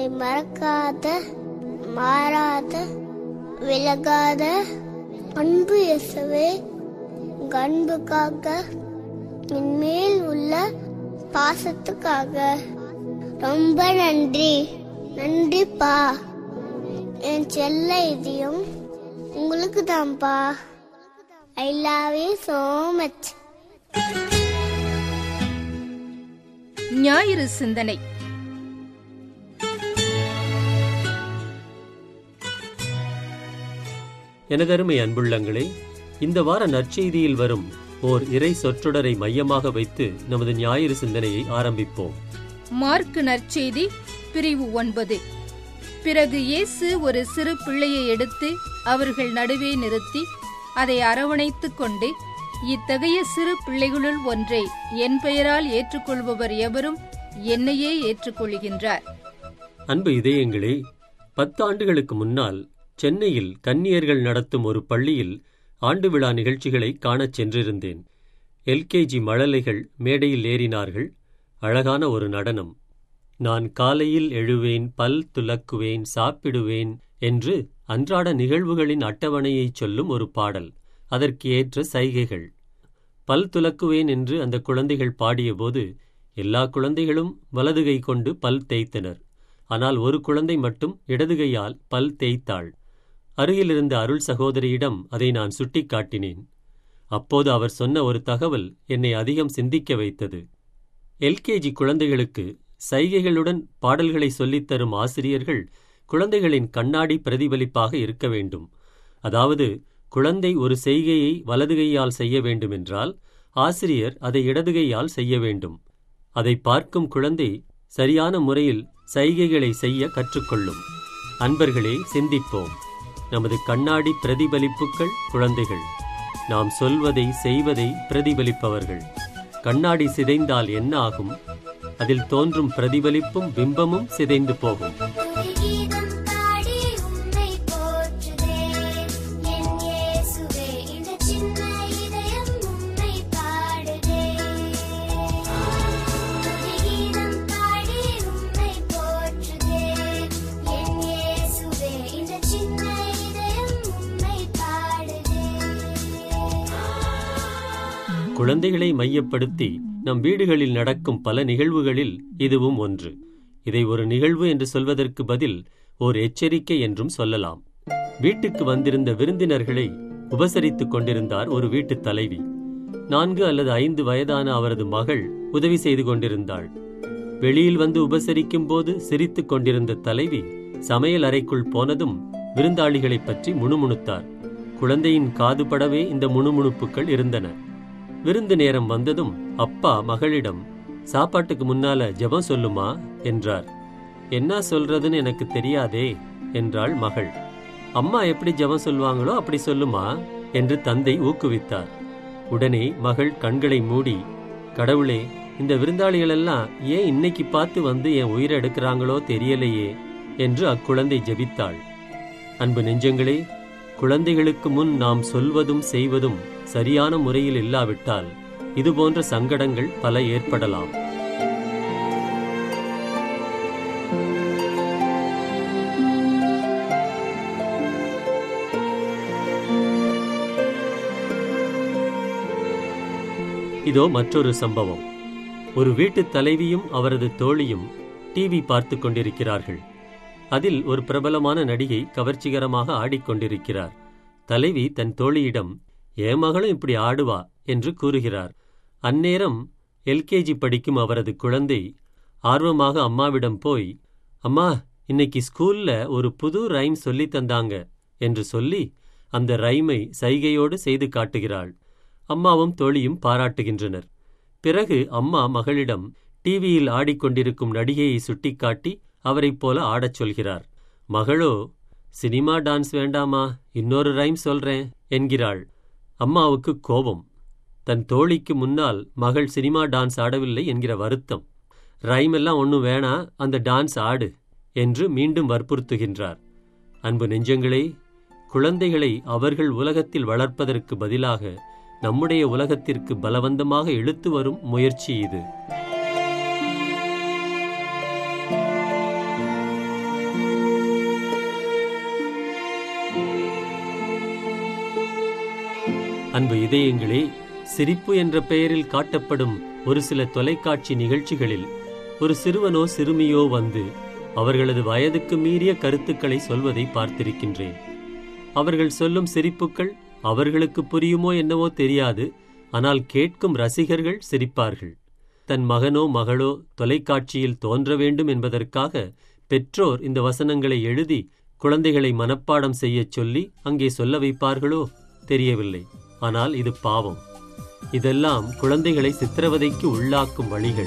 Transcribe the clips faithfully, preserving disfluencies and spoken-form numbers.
என்னை மறக்காத, மாறாத, விலகாத அன்பு இயேசுவே, உங்க அன்புக்காக, என் மேல் உள்ள பாசத்துக்காக ரொம்ப நன்றி. நன்றிப்பா. என் செல்ல இதயம் உங்களுக்கு தான்ப்பா. I love you so much. ஞாயிறு சிந்தனை. எனதருமை அன்புள்ளங்களே, இந்த வார நற்செய்தியில் வரும் ஓர் இறை சொற்றொடரை மையமாக வைத்து நமது ஞாயிறு சிந்தனையை ஆரம்பிப்போம். மார்க்கு நற்செய்தி பிரிவு ஒன்பது. பிறகு இயேசு ஒரு சிறு பிள்ளையை எடுத்து அவர்கள் நடுவே நிறுத்தி அதை அரவணைத்துக் கொண்டு, இத்தகைய சிறு பிள்ளைகளுள் ஒன்றை என் பெயரால் ஏற்றுக்கொள்பவர் எவரும் என்னையே ஏற்றுக்கொள்கின்றார். அன்பு இதயங்களே, பத்தாண்டுகளுக்கு முன்னால் சென்னையில் கன்னியர்கள் நடத்தும் ஒரு பள்ளியில் ஆண்டு விழா நிகழ்ச்சிகளை காணச் சென்றிருந்தேன். எல்கேஜி மழலைகள் மேடையில் ஏறினார்கள். அழகான ஒரு நடனம். நான் காலையில் எழுவேன், பல் துலக்குவேன், சாப்பிடுவேன் என்று அன்றாட நிகழ்வுகளின் அட்டவணையைச் சொல்லும் ஒரு பாடல். அதற்கு ஏற்ற சைகைகள். பல் துலக்குவேன் என்று அந்த குழந்தைகள் பாடியபோது எல்லா குழந்தைகளும் வலதுகை கொண்டு பல் தேய்த்தனர். ஆனால் ஒரு குழந்தை மட்டும் இடதுகையால் பல் தேய்த்தாள். அருகிலிருந்த அருள் சகோதரியிடம் அதை நான் சுட்டிக் காட்டினேன். அப்போது அவர் சொன்ன ஒரு தகவல் என்னை அதிகம் சிந்திக்க வைத்தது. எல்கேஜி குழந்தைகளுக்கு சைகைகளுடன் பாடல்களை சொல்லித்தரும் ஆசிரியர்கள் குழந்தைகளின் கண்ணாடி பிரதிபலிப்பாக இருக்க வேண்டும். அதாவது, குழந்தை ஒரு செய்கையை வலதுகையால் செய்ய வேண்டுமென்றால் ஆசிரியர் அதை இடதுகையால் செய்ய வேண்டும். அதை பார்க்கும் குழந்தை சரியான முறையில் சைகைகளை செய்ய கற்றுக்கொள்ளும். அன்பர்களே, சிந்திப்போம். நமது கண்ணாடி பிரதிபலிப்புகள் குழந்தைகள். நாம் சொல்வதை செய்வதை பிரதிபலிப்பவர்கள். கண்ணாடி சிதைந்தால் என்ன ஆகும்? அதில் தோன்றும் பிரதிபலிப்பும் பிம்பமும் சிதைந்து போகும். குழந்தைகளை மையப்படுத்தி நம் வீடுகளில் நடக்கும் பல நிகழ்வுகளில் இதுவும் ஒன்று. இதை ஒரு நிகழ்வு என்று சொல்வதற்கு பதில் ஓர் எச்சரிக்கை என்றும் சொல்லலாம். வீட்டுக்கு வந்திருந்த விருந்தினர்களை உபசரித்துக் கொண்டிருந்தார் ஒரு வீட்டு தலைவி. நான்கு அல்லது ஐந்து வயதான அவரது மகள் உதவி செய்து கொண்டிருந்தாள். வெளியில் வந்து உபசரிக்கும் போது சிரித்துக் கொண்டிருந்த தலைவி சமையல் அறைக்குள் போனதும் விருந்தாளிகளை பற்றி முணுமுணுத்தார். குழந்தையின் காதுபடவே இந்த முணுமுணுப்புகள் இருந்தன. விருந்து நேரம் வந்ததும் அப்பா மகளிடம், சாப்பாட்டுக்கு முன்னால ஜெபம் சொல்லுமா என்றார். என்ன சொல்றதுன்னு எனக்கு தெரியாதே என்றாள் மகள். அம்மா எப்படி ஜெபம் சொல்வாங்களோ அப்படி சொல்லுமா என்று தந்தை ஊக்குவித்தார். உடனே மகள் கண்களை மூடி, கடவுளே, இந்த விருந்தாளிகளெல்லாம் ஏன் இன்னைக்கு பார்த்து வந்து என் உயிரை எடுக்கிறாங்களோ தெரியலையே என்று அக்குழந்தை ஜெபித்தாள். அன்பு நெஞ்சங்களே, குழந்தைகளுக்கு முன் நாம் சொல்வதும் செய்வதும் சரியான முறையில் இல்லாவிட்டால் இதுபோன்ற சங்கடங்கள் பல ஏற்படலாம். இதோ மற்றொரு சம்பவம். ஒரு வீட்டு தலைவியும் அவரது தோழியும் டிவி பார்த்து கொண்டிருக்கிறார்கள். அதில் ஒரு பிரபலமான நடிகை கவர்ச்சிகரமாக ஆடிக்கொண்டிருக்கிறார். தலைவி தன் தோழியிடம், என் மகளும் இப்படி ஆடுவா என்று கூறுகிறார். அந்நேரம் எல்கேஜி படிக்கும் அவரது குழந்தை ஆர்வமாக அம்மாவிடம் போய், அம்மா, இன்னைக்கு ஸ்கூல்ல ஒரு புது ரைம் சொல்லி தந்தாங்க என்று சொல்லி அந்த ரைமை சைகையோடு செய்து காட்டுகிறாள். அம்மாவும் தோழியும் பாராட்டுகின்றனர். பிறகு அம்மா மகளிடம் டிவியில் ஆடிக்கொண்டிருக்கும் நடிகையை சுட்டிக்காட்டி அவரைப் போல ஆடச் சொல்கிறார். மகளோ, சினிமா டான்ஸ் வேண்டாமா, இன்னொரு ரைம் சொல்றேன் என்கிறாள். அம்மாவுக்கு கோபம். தன் தோழிக்கு முன்னால் மகள் சினிமா டான்ஸ் ஆடவில்லை என்கிற வருத்தம். ரைம் எல்லாம் ஒன்றும் வேணா, அந்த டான்ஸ் ஆடு என்று மீண்டும் வற்புறுத்துகின்றார். அன்பு நெஞ்சங்களே, குழந்தைகளை அவர்கள் உலகத்தில் வளர்ப்பதற்கு பதிலாக நம்முடைய உலகத்திற்கு பலவந்தமாக இழுத்து வரும் முயற்சி இது. அன்பு இதயங்களே, சிரிப்பு என்ற பெயரில் காட்டப்படும் ஒரு சில தொலைக்காட்சி நிகழ்ச்சிகளில் ஒரு சிறுவனோ சிறுமியோ வந்து அவர்களது வயதுக்கு மீறிய கருத்துக்களை சொல்வதை பார்த்திருக்கின்றேன். அவர்கள் சொல்லும் சிரிப்புக்கள் அவர்களுக்கு புரியுமோ என்னவோ தெரியாது, ஆனால் கேட்கும் ரசிகர்கள் சிரிப்பார்கள். தன் மகனோ மகளோ தொலைக்காட்சியில் தோன்ற வேண்டும் என்பதற்காக பெற்றோர் இந்த வசனங்களை எழுதி குழந்தைகளை மனப்பாடம் செய்யச் சொல்லி அங்கே சொல்ல வைப்பார்களோ தெரியவில்லை. ஆனால் இது பாவம். இதெல்லாம் குழந்தைகளை சித்திரவதைக்கு உள்ளாக்கும் வழிகள்.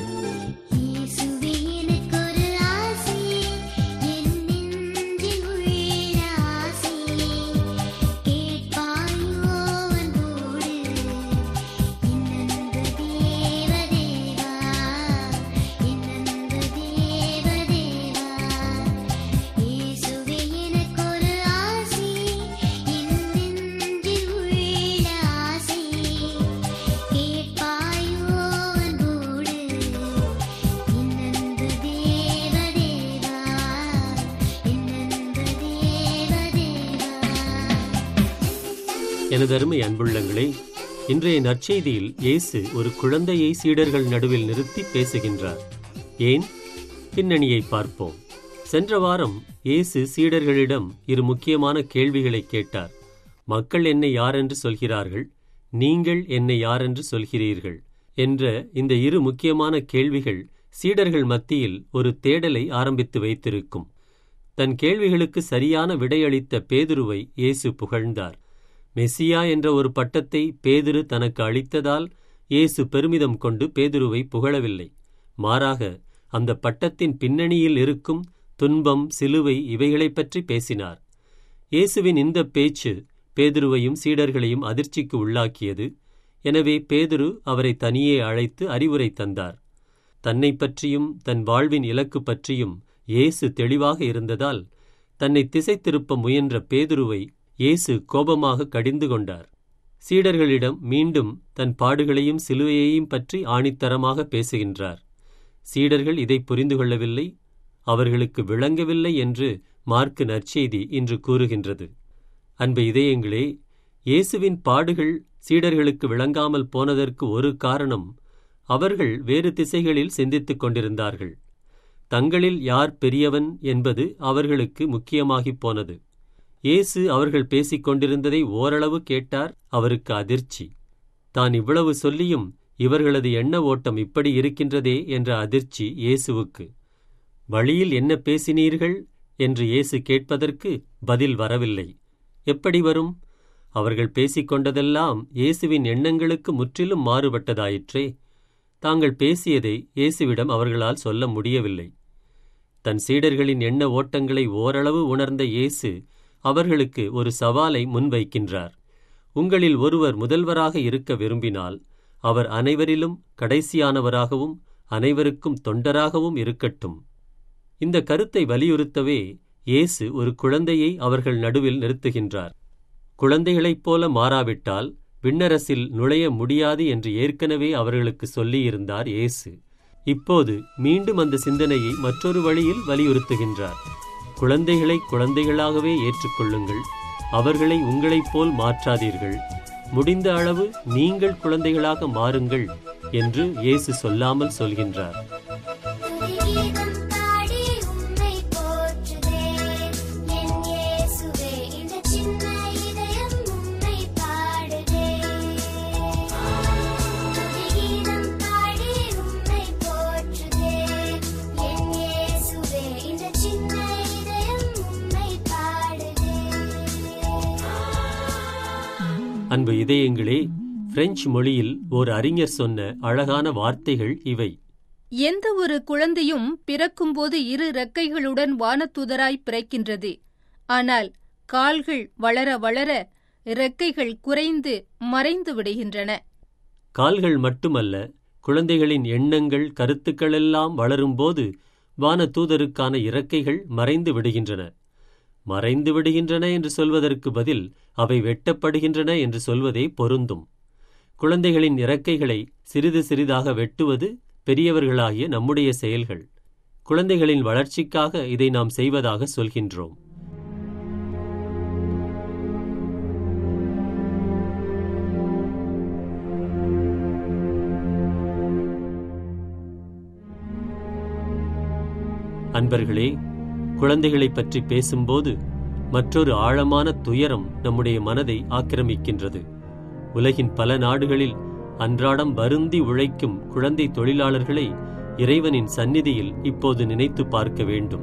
எனதருமை அன்புள்ளங்களே, இன்றைய நற்செய்தியில் இயேசு ஒரு குழந்தையை சீடர்கள் நடுவில் நிறுத்தி பேசுகின்றார். ஏன்? பின்னணியை பார்ப்போம். சென்ற வாரம் இயேசு சீடர்களிடம் இரு முக்கியமான கேள்விகளை கேட்டார். மக்கள் என்னை யாரென்று சொல்கிறார்கள், நீங்கள் என்னை யாரென்று சொல்கிறீர்கள் என்ற இந்த இரு முக்கியமான கேள்விகள் சீடர்கள் மத்தியில் ஒரு தேடலை ஆரம்பித்து வைத்திருக்கும். தன் கேள்விகளுக்கு சரியான விடையளித்த பேதுருவை இயேசு புகழ்ந்தார். மெசியா என்ற ஒரு பட்டத்தை பேதுரு தனக்கு அளித்ததால் இயேசு பெருமிதம் கொண்டு பேதுருவை புகழவில்லை. மாறாக அந்த பட்டத்தின் பின்னணியில் இருக்கும் துன்பம், சிலுவை இவைகளைப் பற்றி பேசினார். இயேசுவின் இந்த பேச்சு பேதுருவையும் சீடர்களையும் அதிர்ச்சிக்கு உள்ளாக்கியது. எனவே பேதுரு அவரை தனியே அழைத்து அறிவுரை தந்தார். தன்னை பற்றியும் தன் வாழ்வின் இலக்கு பற்றியும் இயேசு தெளிவாக இருந்ததால் தன்னை திசை திருப்ப முயன்ற பேதுருவை இயேசு கோபமாக கடிந்து கொண்டார். சீடர்களிடம் மீண்டும் தன் பாடுகளையும் சிலுவையையும் பற்றி ஆணித்தரமாக பேசுகின்றார். சீடர்கள் இதை புரிந்து கொள்ளவில்லை, அவர்களுக்கு விளங்கவில்லை என்று மார்க்கு நற்செய்தி இன்று கூறுகின்றது. அன்பு இதயங்களே, இயேசுவின் பாடுகள் சீடர்களுக்கு விளங்காமல் போனதற்கு ஒரு காரணம், அவர்கள் வேறு திசைகளில் சிந்தித்துக் கொண்டிருந்தார்கள். தங்களில் யார் பெரியவன் என்பது அவர்களுக்கு முக்கியமாகிப் போனது. இயேசு அவர்கள் பேசிக் கொண்டிருந்ததை ஓரளவு கேட்டார். அவருக்கு அதிர்ச்சி. தான் இவ்வளவு சொல்லியும் இவர்களது எண்ண ஓட்டம் இப்படி இருக்கின்றதே என்ற அதிர்ச்சி இயேசுவுக்கு. வழியில் என்ன பேசினீர்கள் என்று இயேசு கேட்பதற்கு பதில் வரவில்லை. எப்படி வரும்? அவர்கள் பேசிக்கொண்டதெல்லாம் இயேசுவின் எண்ணங்களுக்கு முற்றிலும் மாறுபட்டதாயிற்றே. தாங்கள் பேசியதை இயேசுவிடம் அவர்களால் சொல்ல முடியவில்லை. தன் சீடர்களின் எண்ண ஓட்டங்களை ஓரளவு உணர்ந்த இயேசு அவர்களுக்கு ஒரு சவாலை முன்வைக்கின்றார். உங்களில் ஒருவர் முதல்வராக இருக்க விரும்பினால் அவர் அனைவரிலும் கடைசியானவராகவும் அனைவருக்கும் தொண்டராகவும் இருக்கட்டும். இந்த கருத்தை வலியுறுத்தவே இயேசு ஒரு குழந்தையை அவர்கள் நடுவில் நிறுத்துகின்றார். குழந்தைகளைப் போல மாறாவிட்டால் விண்ணரசில் நுழைய முடியாது என்று ஏற்கனவே அவர்களுக்கு சொல்லியிருந்தார் இயேசு. இப்போது மீண்டும் அந்த சிந்தனையை மற்றொரு வழியில் வலியுறுத்துகின்றார். குழந்தைகளை குழந்தைகளாகவே ஏற்றுக்கொள்ளுங்கள், அவர்களை உங்களைப் போல் மாற்றாதீர்கள், முடிந்த அளவு நீங்கள் குழந்தைகளாக மாறுங்கள் என்று இயேசு சொல்லாமல் சொல்கின்றார். அன்பு இதயங்களே, பிரெஞ்சு மொழியில் ஓர் அறிஞர் சொன்ன அழகான வார்த்தைகள் இவை. எந்த ஒரு குழந்தையும் பிறக்கும்போது இரு இறக்கைகளுடன் வானதூதராய் பிறக்கின்றது. ஆனால் கால்கள் வளர வளர இறக்கைகள் குறைந்து மறைந்து விடுகின்றன. கால்கள் மட்டுமல்ல, குழந்தைகளின் எண்ணங்கள், கருத்துக்களெல்லாம் வளரும்போது வானதூதருக்கான இறக்கைகள் மறைந்து விடுகின்றன. மறைந்து விடுகின்றன என்று சொல்வதற்கு பதில் அவை வெட்டப்படுகின்றன என்று சொல்வதே பொருந்தும். குழந்தைகளின் இறக்கைகளை சிறிது சிறிதாக வெட்டுவது பெரியவர்களாகிய நம்முடைய செயல்கள். குழந்தைகளின் வளர்ச்சிக்காக இதை நாம் செய்வதாக சொல்கின்றோம். அன்பர்களே, குழந்தைகளை பற்றி பேசும்போது மற்றொரு ஆழமான துயரம் நம்முடைய மனதை ஆக்கிரமிக்கின்றது. உலகின் பல நாடுகளில் அன்றாடம் வருந்தி உழைக்கும் குழந்தை தொழிலாளர்களை இறைவனின் சந்நிதியில் இப்போது நினைத்து பார்க்க வேண்டும்.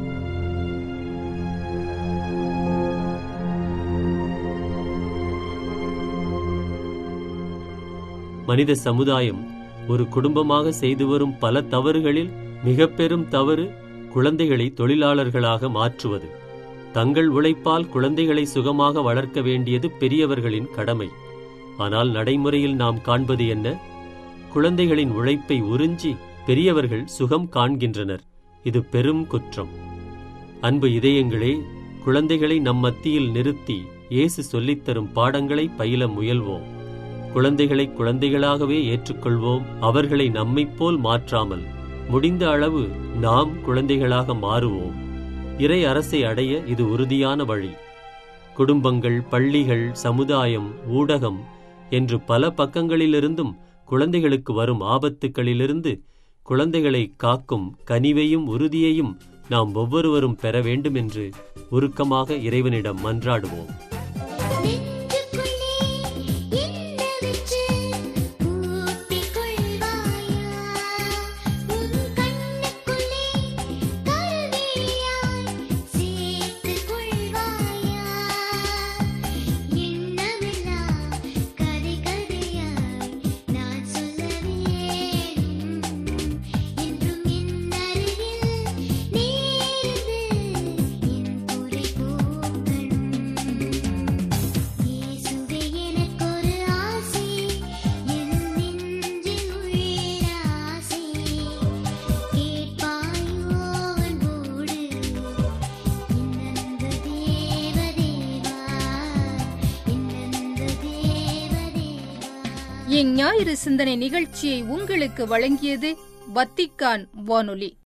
மனித சமுதாயம் ஒரு குடும்பமாக செய்து வரும் பல தவறுகளில் மிக பெரும் தவறு குழந்தைகளை தொழிலாளர்களாக மாற்றுவது. தங்கள் உழைப்பால் குழந்தைகளை சுகமாக வளர்க்க வேண்டியது பெரியவர்களின் கடமை. ஆனால் நடைமுறையில் நாம் காண்பது என்ன? குழந்தைகளின் உழைப்பை உறிஞ்சி பெரியவர்கள் சுகம் காண்கின்றனர். இது பெரும் குற்றம். அன்பு இதயங்களே, குழந்தைகளை நம் மத்தியில் நிறுத்தி இயேசு சொல்லித்தரும் பாடங்களை பயில முயல்வோம். குழந்தைகளை குழந்தைகளாகவே ஏற்றுக்கொள்வோம். அவர்களை நம்மைப் போல் மாற்றாமல் முடிந்த அளவு நாம் குழந்தைகளாக மாறுவோம். இறை அரசை அடைய இது உறுதியான வழி. குடும்பங்கள், பள்ளிகள், சமுதாயம், ஊடகம் என்று பல பக்கங்களிலிருந்தும் குழந்தைகளுக்கு வரும் ஆபத்துக்களிலிருந்து குழந்தைகளை காக்கும் கனிவையும் உறுதியையும் நாம் ஒவ்வொருவரும் பெற வேண்டும் என்று உருக்கமாக இறைவனிடம் மன்றாடுவோம். இஞ்ஞாயிறு சிந்தனை நிகழ்ச்சியை உங்களுக்கு வழங்கியது வத்திக்கான் வானொலி.